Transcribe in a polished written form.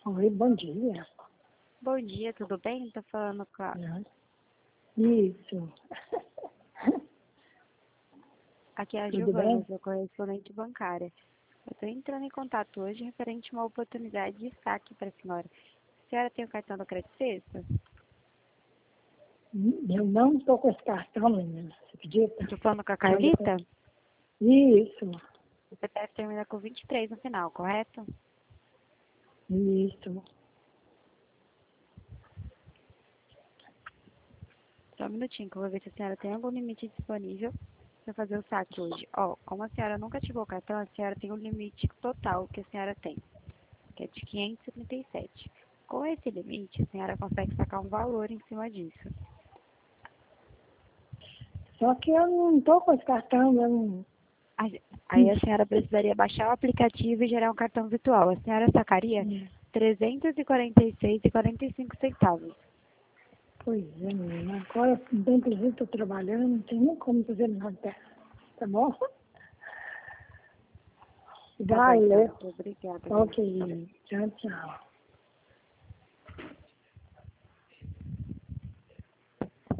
Oi, bom dia. Bom dia, tudo bem? Tô falando com a... Isso. Aqui é a Tudo Giovana, bem? sou correspondente bancária. Eu estou entrando em contato hoje referente a uma oportunidade de destaque para a senhora. A senhora tem o cartão do Crédito Sexta? Eu não estou com esse cartão, menina. Você acredita? Estou falando com a Carlita? Isso. O CPF termina com 23 no final, correto? Isso. Só um minutinho que eu vou ver se a senhora tem algum limite disponível para fazer o saque hoje. Ó, como a senhora nunca ativou o cartão, a senhora tem um limite total que a senhora tem, que é de 577. Com esse limite, a senhora consegue sacar um valor em cima disso. Só que eu não estou com esse cartão, eu não... Aí a senhora precisaria baixar o aplicativo e gerar um cartão virtual. A senhora sacaria R$ 346,45. Pois é, menina. Agora, bem que eu estou trabalhando, não tem nem como fazer nada. Tá bom? Tá bom, Vai, então. Muito obrigada. Ok. Tchau, tchau.